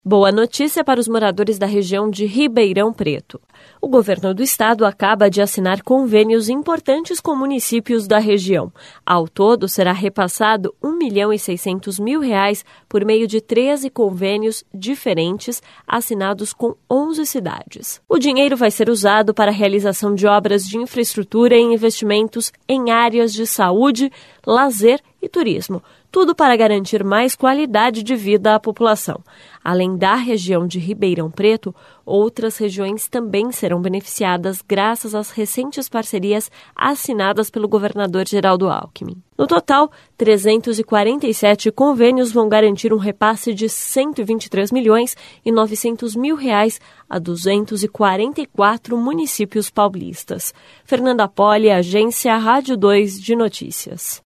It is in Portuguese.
Boa notícia para os moradores da região de Ribeirão Preto. O governo do estado acaba de assinar convênios importantes com municípios da região. Ao todo, será repassado R$ 1.600.000 por meio de 13 convênios diferentes assinados com 11 cidades. O dinheiro vai ser usado para a realização de obras de infraestrutura e investimentos em áreas de saúde, lazer e turismo. Tudo para garantir mais qualidade de vida à população. Além da região de Ribeirão Preto, outras regiões também serão beneficiadas graças às recentes parcerias assinadas pelo governador Geraldo Alckmin. No total, 347 convênios vão garantir um repasse de R$ 123.900.000 a 244 municípios paulistas. Fernanda Poli, Agência Rádio 2 de Notícias.